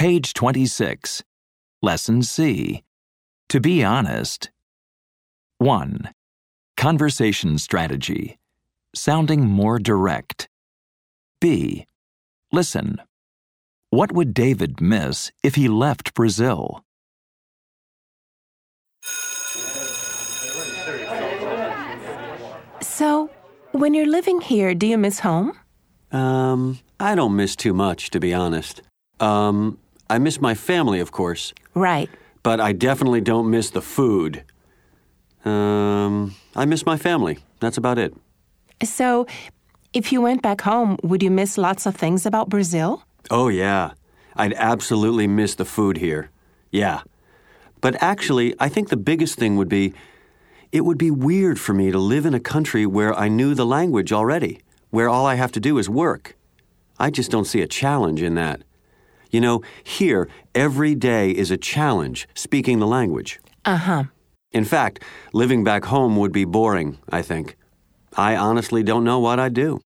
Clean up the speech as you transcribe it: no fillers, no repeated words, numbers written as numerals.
Page 26. Lesson C. To be honest. 1. Conversation strategy. Sounding more direct. B. Listen. What would David miss if he left Brazil? So, when you're living here, do you miss home? I don't miss too much, to be honest. I miss my family, of course. Right. But I definitely don't miss the food. I miss my family. That's about it. So, if you went back home, would you miss lots of things about Brazil? Oh, yeah. I'd absolutely miss the food here. Yeah. But actually, I think the biggest thing would be, it would be weird for me to live in a country where I knew the language already, where all I have to do is work. I just don't see a challenge in that. You know, here, every day is a challenge speaking the language. Uh-huh. In fact, living back home would be boring, I think. I honestly don't know what I'd do.